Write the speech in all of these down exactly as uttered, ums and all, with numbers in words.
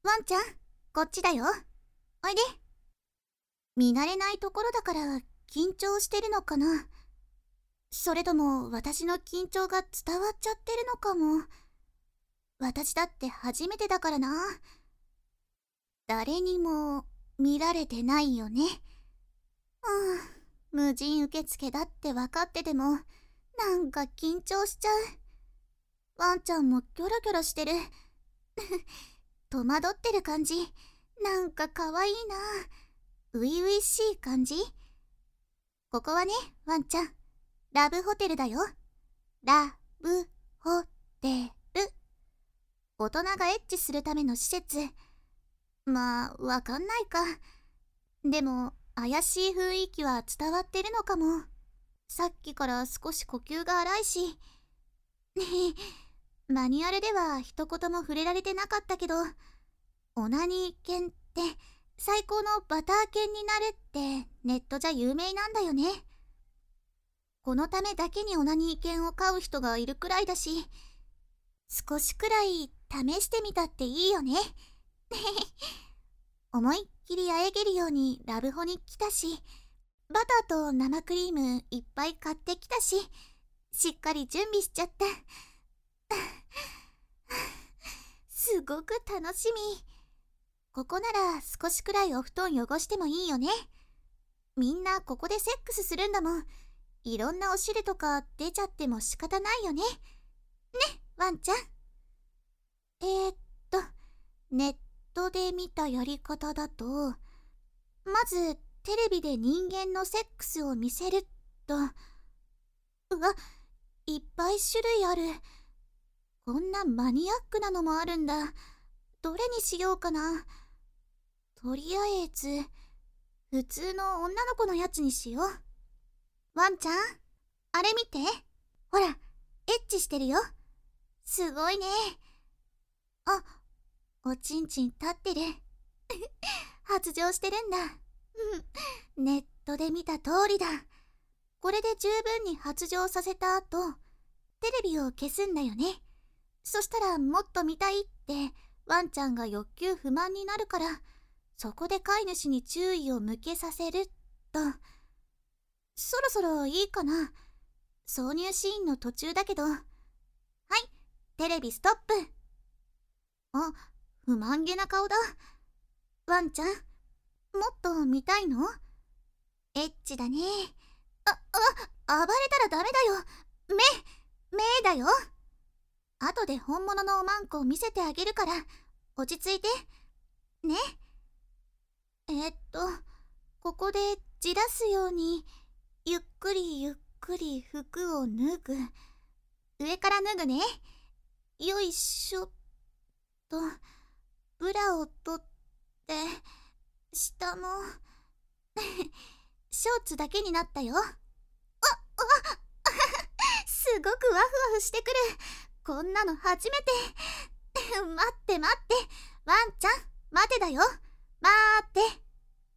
ワンちゃん、こっちだよ。おいで。見慣れないところだから緊張してるのかな。それとも私の緊張が伝わっちゃってるのかも。私だって初めてだからな。誰にも見られてないよね。うん、無人受付だって分かってても、なんか緊張しちゃう。ワンちゃんもキョロキョロしてる。戸惑ってる感じ、なんかかわいいな。ういういしい感じ。ここはね、ワンちゃん、ラブホテルだよ。ラブホテル。大人がエッチするための施設。まあ、わかんないか。でも、怪しい雰囲気は伝わってるのかも。さっきから少し呼吸が荒いし。ねえ、マニュアルでは一言も触れられてなかったけど、オナニー犬って最高のバター犬になるってネットじゃ有名なんだよね。このためだけにオナニー犬を飼う人がいるくらいだし、少しくらい試してみたっていいよね。思いっきりあえげるようにラブホに来たし、バターと生クリームいっぱい買ってきたし、しっかり準備しちゃった。すごく楽しみ。ここなら少しくらいお布団汚してもいいよね。みんなここでセックスするんだもん。いろんなお汁とか出ちゃっても仕方ないよね。ね、ワンちゃん。えー、っと、ネットで見たやり方だと、まずテレビで人間のセックスを見せると、うわ、いっぱい種類ある。こんなマニアックなのもあるんだ。どれにしようかな。とりあえず、普通の女の子のやつにしよう。ワンちゃん、あれ見て。ほら、エッチしてるよ。すごいね。あ、おちんちん立ってる。発情してるんだ。ネットで見た通りだ。これで十分に発情させた後、テレビを消すんだよね。そしたらもっと見たいってワンちゃんが欲求不満になるから、そこで飼い主に注意を向けさせると。そろそろいいかな。挿入シーンの途中だけど。はい、テレビストップ。あ、不満げな顔だ。ワンちゃん、もっと見たいの？エッチだね。あ、あ、暴れたらダメだよ。目、目だよ。後で本物のおまんこを見せてあげるから、落ち着いて。ね。えー、っと、ここでじらすように、ゆっくりゆっくり服を脱ぐ。上から脱ぐね。よいしょっと。ブラを取って、下も、ショーツだけになったよ。あ、あ、すごくワフワフしてくる。こんなの初めて。待って待って。ワンちゃん、待てだよ。待って。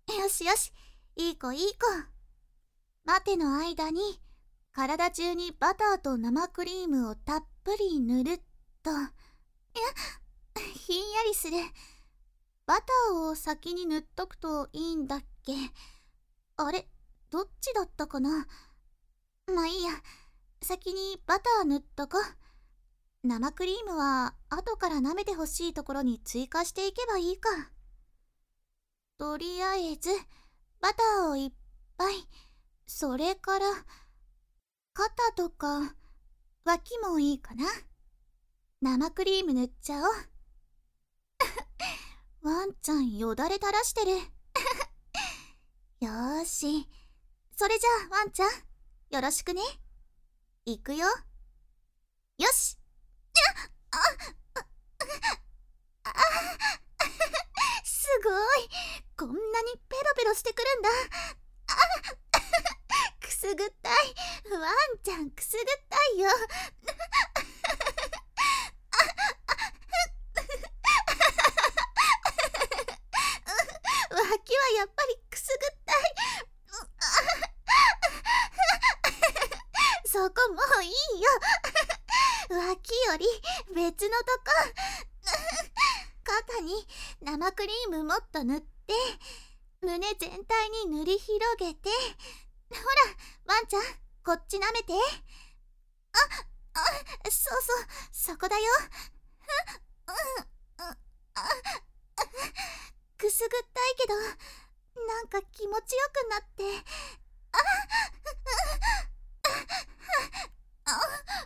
よしよし。いい子いい子。待ての間に、体中にバターと生クリームをたっぷり塗ると。いや、ひんやりする。バターを先に塗っとくといいんだっけ。あれ、どっちだったかな。まあいいや。先にバター塗っとこ。生クリームは後から舐めてほしいところに追加していけばいいか。とりあえずバターをいっぱい。それから肩とか脇もいいかな。生クリーム塗っちゃおう。ワンちゃんよだれ垂らしてる。よーし、それじゃあワンちゃん、よろしくね。いくよ。よし。あ、あ、あ、すごい。こんなにペロペロしてくるんだ。あ、くすぐったい。ワンちゃんくすぐったいよ。脇はやっぱりくすぐったい。そこもういいよ。脇より別のとこ。肩中に生クリームもっと塗って、胸全体に塗り広げて、ほらワンちゃん、こっち舐めて。ああ、そうそう、そこだよ。うんうん、あくすぐったいけど、なんか気持ちよくなって、ああ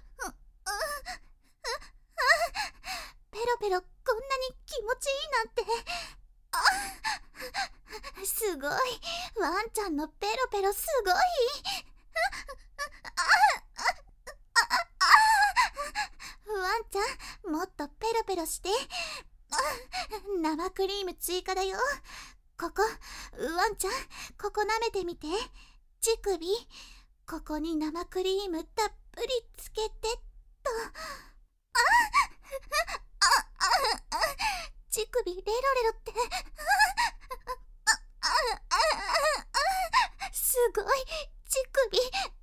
ペロペロこんなに気持ちいいなんて。あすごい、ワンちゃんのペロペロすごい。ワンちゃん、もっとペロペロして。生クリーム追加だよ。ここ、ワンちゃん、ここ舐めてみて。乳首、ここに生クリームたっぷりつけてっと。あああ乳首レロレロって。すごい、乳首。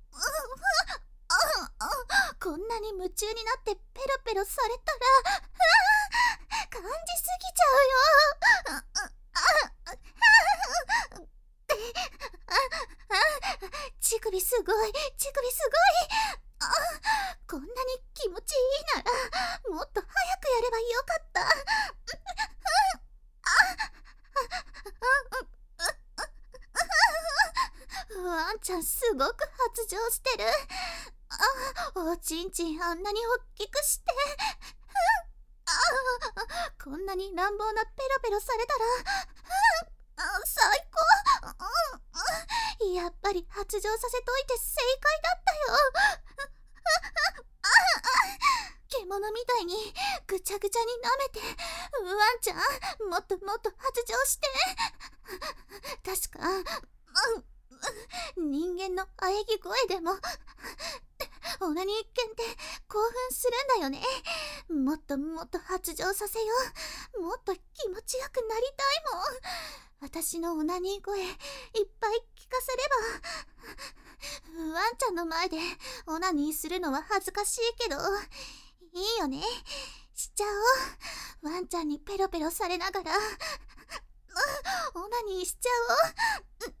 こんなに夢中になってペロペロされたら、感じすぎちゃうよ。乳首すごい、乳首すごい。こんなに気持ちいいなら、もっと早くやればよかった。ワンちゃんすごく発情してる。あ、おちんちんあんなに大きくして。あ、こんなに乱暴なペロペロされたら、最高。やっぱり発情させといて正解だったよ。獣みたいにぐちゃぐちゃに舐めて。ワンちゃん、もっともっと発情して。確か、うん、人間の喘ぎ声でもオナニー犬って興奮するんだよね。もっともっと発情させよう。もっと気持ちよくなりたいもん。私のオナニー声いっぱい聞かせれば。ワンちゃんの前でオナニーするのは恥ずかしいけど、いいよね、しちゃおう。ワンちゃんにペロペロされながらオナニーしちゃおう。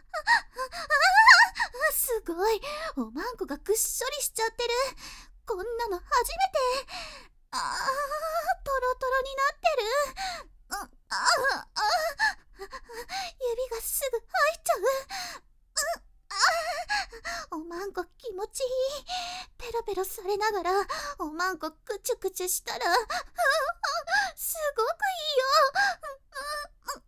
すごい、おまんこがぐっしょりしちゃってる。こんなの初めて。あー、トロトロになってる。うん、あああ指がすぐ入っちゃう。うん、あおまんこ気持ちいい。ペロペロされながらおまんこくちゅくちゅしたら、すごくいいよ。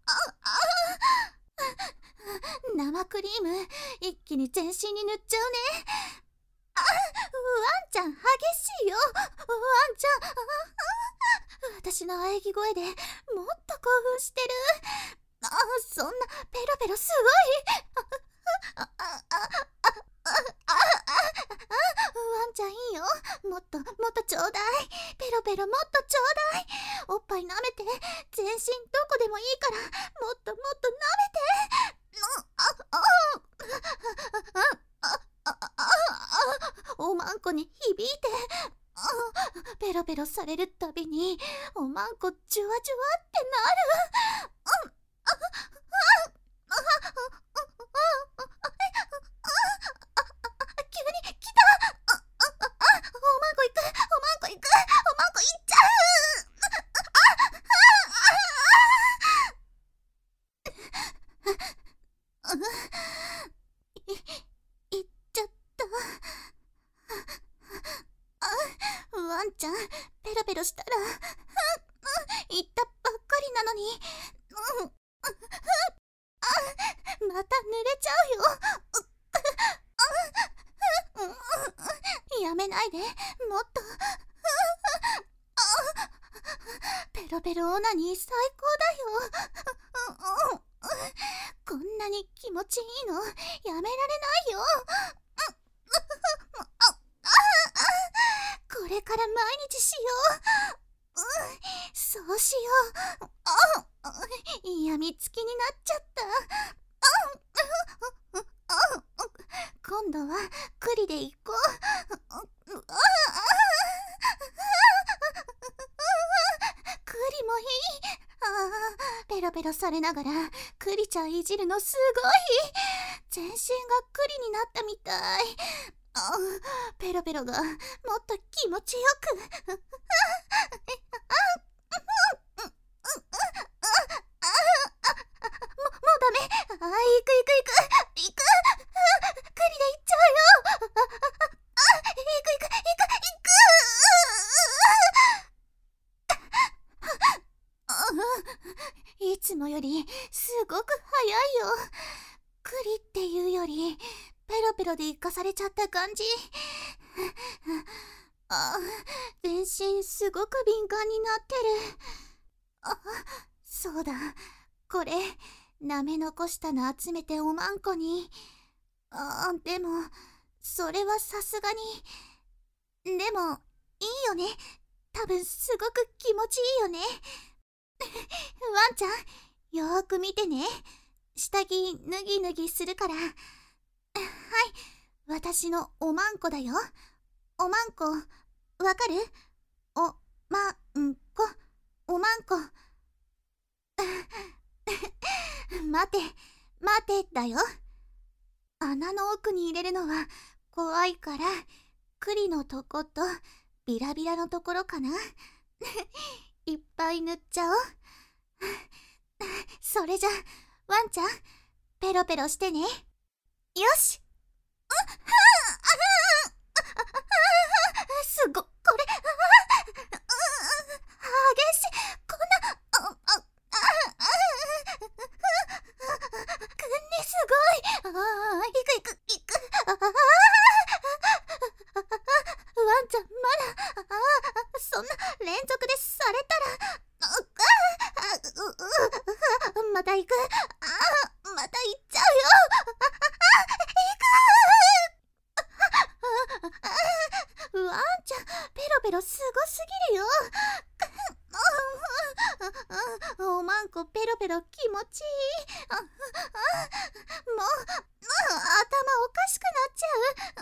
生クリーム一気に全身に塗っちゃうね。あ、ワンちゃん激しいよ。ワンちゃん、私の喘ぎ声でもっと興奮してる。あ、そんなペロペロすごい。あああああワンちゃんいいよ。もっともっとちょうだい。ペロペロもっとちょうだい。おっぱい舐めて。全身どこでもいいからもっともっと舐めて。おまんこに響いて。ペロペロされるたびにおまんこジュワジュワってなる。急に来た。おまんこ行く、おまんこ行く、おまんこ行っちゃう。い、いっちゃった。ワンちゃんペロペロしたら、言ったばっかりなのに、うん、また濡れちゃうよ。やめないで、もっと。ペロペロオナニー最高だよ。こんなに気持ちいいのやめられないよ。これから毎日しよう。そうしよう。やみつきになっちゃった。今度は栗で行こう。栗リもいい。ああ、ペロペロされながらクリちゃんいじるのすごい。全身がクリになったみたい。ああ、ペロペロがもっと気持ちよく。ももうダメ。あ、行く行く行く行く。クリで行っちゃうよ。ああ、行く行く行く行く。いつもよりすごく早いよ。クリっていうよりペロペロで行かされちゃった感じ。あ、全身すごく敏感になってる。あ、そうだ、これ舐め残したの集めておまんこに。あ、でもそれはさすがに。でもいいよね。多分すごく気持ちいいよね。ワンちゃん、よーく見てね。下着脱ぎ脱ぎするから。はい、私のおまんこだよ。おまんこ、わかる？おまんこ、おまんこ。待て、待てだよ。穴の奥に入れるのは怖いから、クリのとことビラビラのところかな。いっぱい塗っちゃおう。それじゃ、ワンちゃん、ペロペロしてね。よし。すご、これ、激しい。こんな、あ、あ、くんね、すごい。ああ、いくいく、いく。ああ、ワンちゃん、まだ、ああ、そんな連続でされたら、また行く。ああ、また行っちゃうよ。行く。ワンちゃん、ペロペロすごすぎるよ。おまんこペロペロ気持ちいい。もう、もう頭おかしくなっちゃう。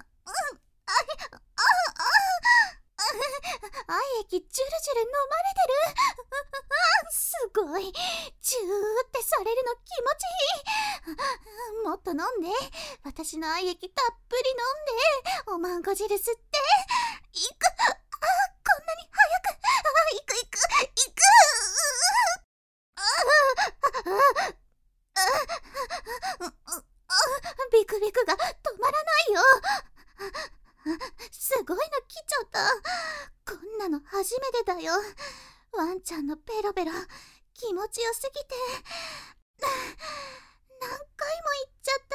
愛液ジュルジュル飲まれてる。すごい。チューってされるの気持ちいい。もっと飲んで。私の愛液たっぷり飲んで。おまんこ汁吸って。いく。あ、こんなに早く。あ、いくいくいく。ビクビクが止まらないよ。すごいの来ちゃった。こんなの初めてだよ。ワンちゃんのペロペロ気持ちよすぎて何回も言っちゃった。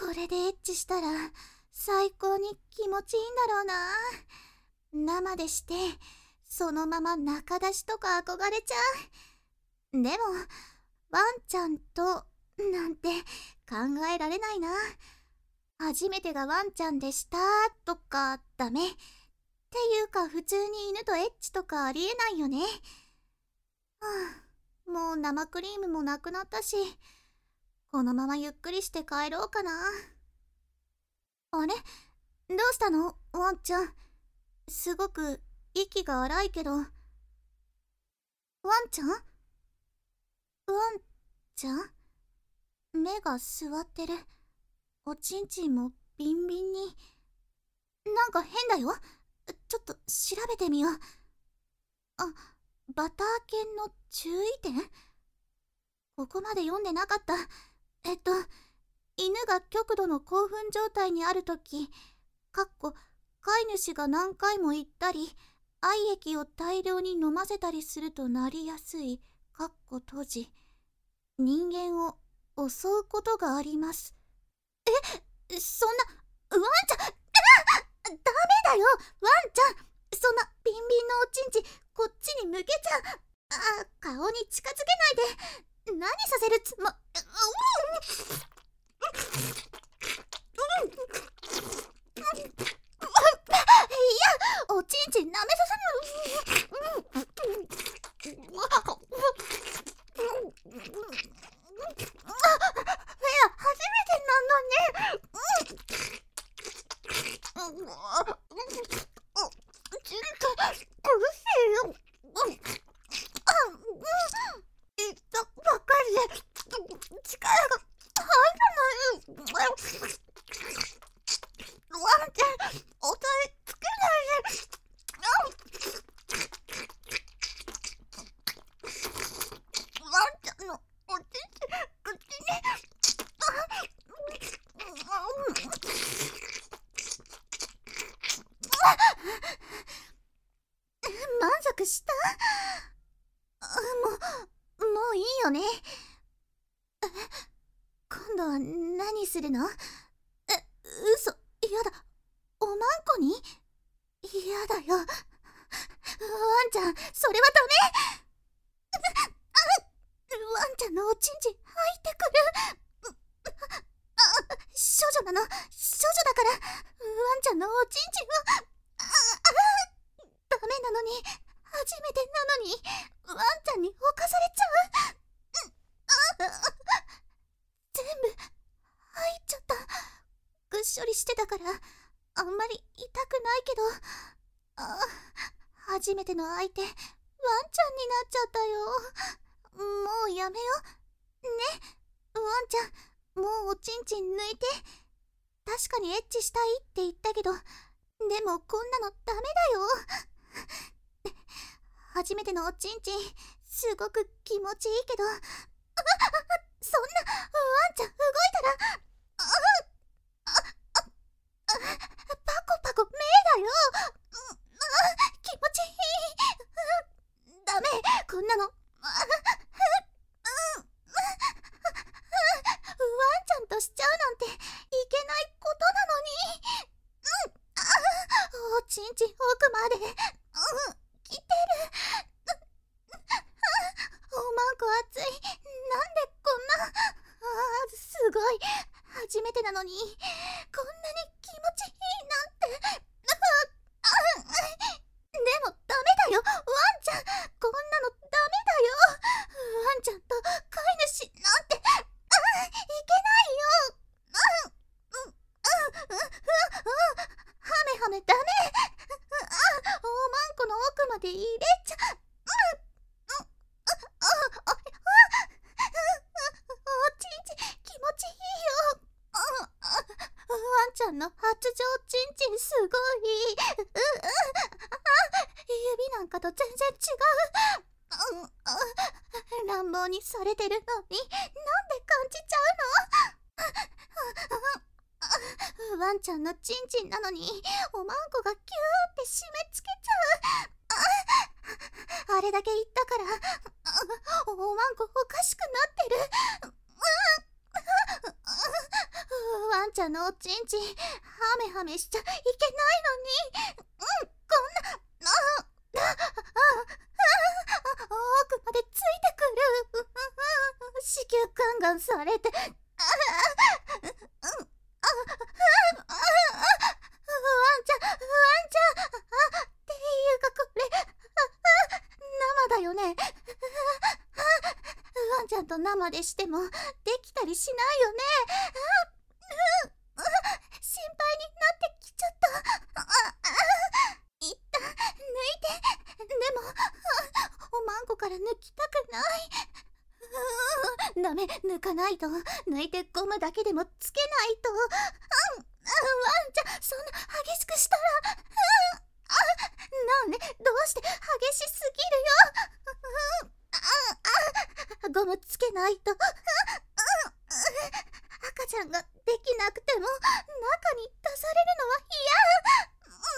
これでエッチしたら最高に気持ちいいんだろうな。生でしてそのまま中出しとか憧れちゃう。でもワンちゃんとなんて考えられないな。初めてがワンちゃんでしたとかダメっていうか、普通に犬とエッチとかありえないよね。はあ、もう生クリームもなくなったし、このままゆっくりして帰ろうかな。あれ？どうしたの？ワンちゃん。すごく息が荒いけど。ワンちゃん？ワンちゃん？目が座ってる。おちんちんもビンビンに。なんか変だよ。ちょっと調べてみよう。あ、バター犬の注意点？ここまで読んでなかった。えっと、犬が極度の興奮状態にあるとき、かっこ飼い主が何回も言ったり、愛液を大量に飲ませたりするとなりやすい、かっこ閉じ、人間を襲うことがあります。え、そんな、ワンちゃん、ダメだよ、ワンちゃん。そんなビンビンのおちんちこっちに向けちゃ、あ、顔に近づけないで。何させるつも、いや、おちんち舐めさせる。いや、初めてなのね。うん。ちんと苦しいよ。 もういいよね。え、今度は何するの？え、嘘、やだ。おまんこに？やだよ。ワンちゃん、それはダメ。ワンちゃんのおちんちん入ってくる。あ、少女なの、少女だから。ワンちゃんのおちんちんはああダメなのに、初めてなのにワンちゃんに侵されちゃう。全部入っちゃった。ぐっしょりしてたからあんまり痛くないけど、あ、初めての相手ワンちゃんになっちゃったよ。もうやめよね。ワンちゃん、もうおちんちん抜いて。確かにエッチしたいって言ったけど、でもこんなのダメだよ。初めてのおちんちんすごく気持ちいいけど、あそんなワンちゃん動いたら、あああパコパコ目だよ。気持ちいい。ダメ、こんなの。ワンちゃんとしちゃうなんていけないことなのに。おちんちん奥まで来てる。おまんこ熱い。なんでこんな、あーすごい。初めてなのにこんなに気持ちいいなんて。でもダメだよワンちゃん、こんなのダメだよ。ワンちゃんと飼い主なんていけないよ。ハメハメダメ。おまんこの奥まで入れちゃう。おちんちん気持ちいいよ。ワンちゃんの発情ちんちんすごい。指なんかと全然違う。乱暴にされてるのになんで感じちゃうの？ワンちゃんのちんちんなのにおまんこがキューって締め付けちゃう。あれだけ言ったからおまんこおかしくなってる。ワンちゃんのおちんちんハメハメしちゃいけないのに。うん、こんなああ奥までついてくる。子宮ガンガンされて、ワンちゃんワンちゃんっていうかこれ生だよね。ワンちゃんと生でしてもできたりしないよね。心配になってきちゃった。一旦抜いて。でもおまんこから抜きたくない。ダメ、抜かないと。抜いてゴムだけでもつけないと。ワンちゃんそんな激しくしたら、なんでどうして激しすぎるよ。ゴムつけないと。赤ちゃんができなくても中に出されるのは嫌。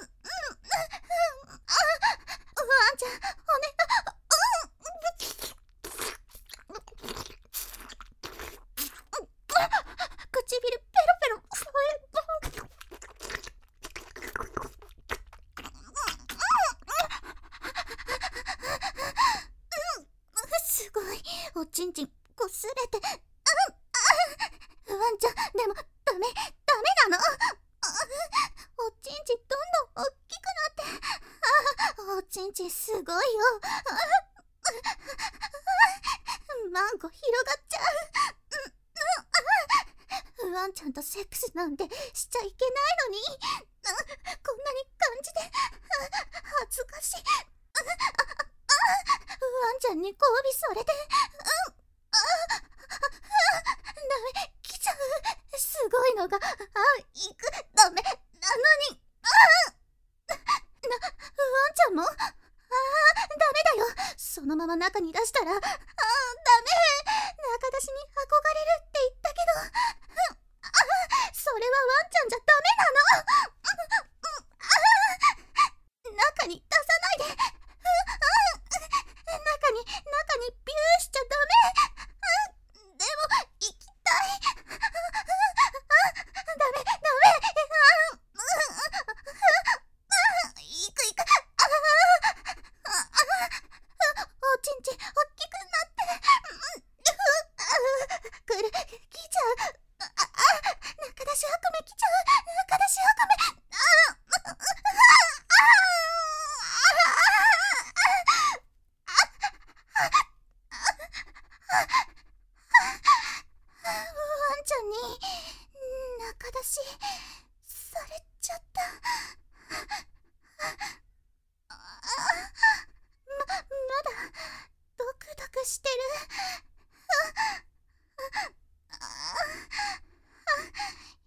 ワンちゃんおね唇ペロペロ。すごい、おちんちんこすれて。ワンちゃんでもダメダメなの。おちんちんどんどん大きくなって。おちんちんすごいよ。マンコ広がっちゃう。ワンちゃんとセックスなんてしちゃいけないのに。こんなに感じて恥ずかしい。ワンちゃんに交尾されて。ダメ、来ちゃう。すごいのが。あ、行く。ダメなのに。な、ワンちゃんも。あー、ダメだよ。そのまま中に出したら。あー、ダメ。中出しに憧れるって言ったけど、それはワンちゃんじゃダメなの。中に出さないで。中に中にビュワンちゃんに仲出しされちゃった。ま、まだドクドクしてる。